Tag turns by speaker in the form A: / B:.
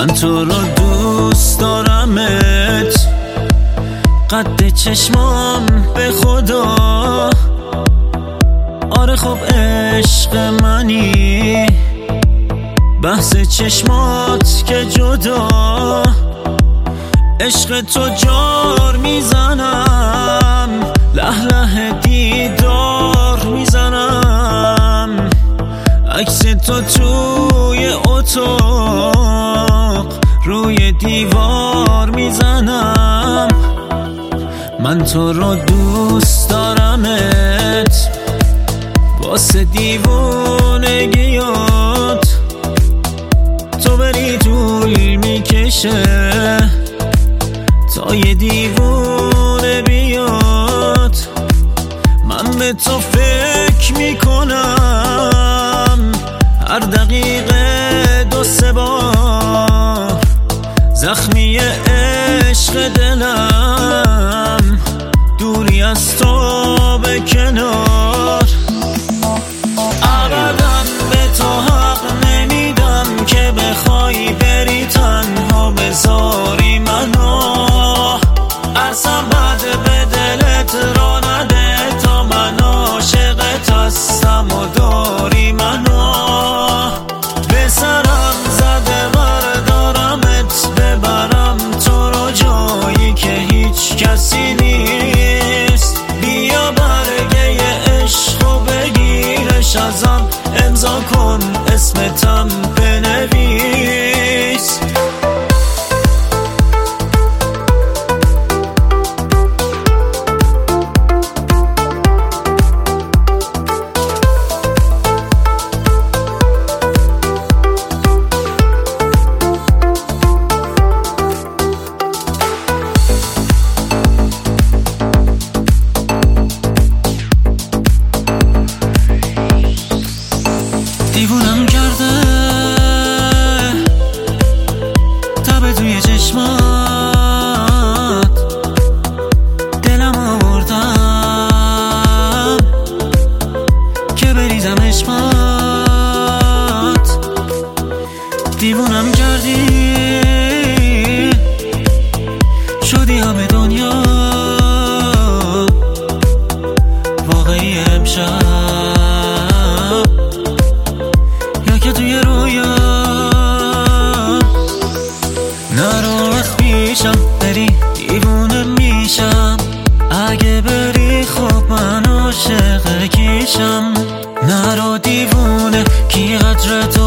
A: من تو رو دوست دارمت، قد چشمام به خدا. آره خب عشق منی، بحث چشمات که جدا. عشق تو جار میزنم، له له دیدار میزنم. عکس تو توی اتاق روی دیوار میزنم. من تو رو دوست دارمت، واسه دیوونگیات تو بری طول میکشه تا یه دیوونه بیاد. من به تو فکر میکنم هر دقیقه 2-3 بار. زخمی عشق دلم دوری از تو به کنار. ابدا به تو حق نمیدم که بخوای بری تنها بذاری منو. اصلا بد به دلت را نده تا من عاشقت هستم و داری منو. به سرم زده بردارمت ببرم تو رو جایی که هیچ کسی نیست. بیا برگه عشق و بگیرش ازم، امضا کن اسمتم بنویس. دیوونم کرده تب توی چشمات، دلم آوردم که بریزم عشقات. دیوونم کردی شدی همه دنیا واقعی امشب، که توی رویا. نرو از پیشم بری دیوونه میشم، اگه بری خب من عاشق کیشم. نرو دیوونه کی قدر تو